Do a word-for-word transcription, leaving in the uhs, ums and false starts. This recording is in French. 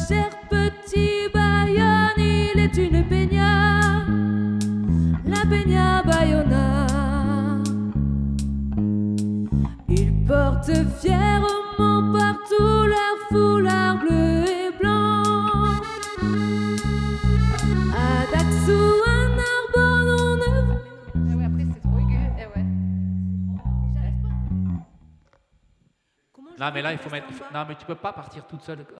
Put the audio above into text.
cher petit Bayonne, il est une peña, la peña Bayona. Ils portent fièrement partout leur foulard bleu et blanc. À Daxou, à Narbonne, on ne... Ah ouais, après c'est trop aigu. Eh ouais. Non, mais là, il faut mettre. Non, mais tu peux pas partir toute seule.